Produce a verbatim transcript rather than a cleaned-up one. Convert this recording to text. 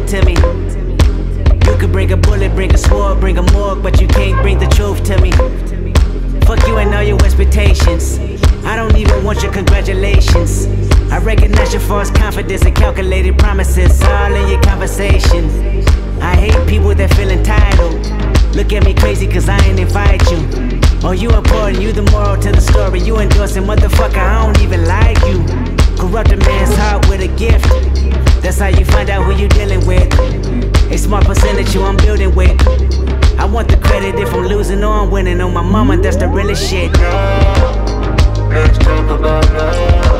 prove to me. You could bring a bullet, bring a sword, bring a morgue, but you can't bring the truth to me. Fuck you and all your expectations. I don't even want your congratulations. I recognize your false confidence and calculated promises all in your conversation. I hate people that feel entitled. Look at me crazy cause I ain't invite you. Oh, you important, you the moral to the story. You endorsing, motherfucker, I don't even like you. Corrupt a man's heart with a gift. That's how you find out who you dealing with. A smart percentage you I'm building with. I want the credit if I'm losing or I'm winning. On my mama, that's the realest shit. Let's talk about love.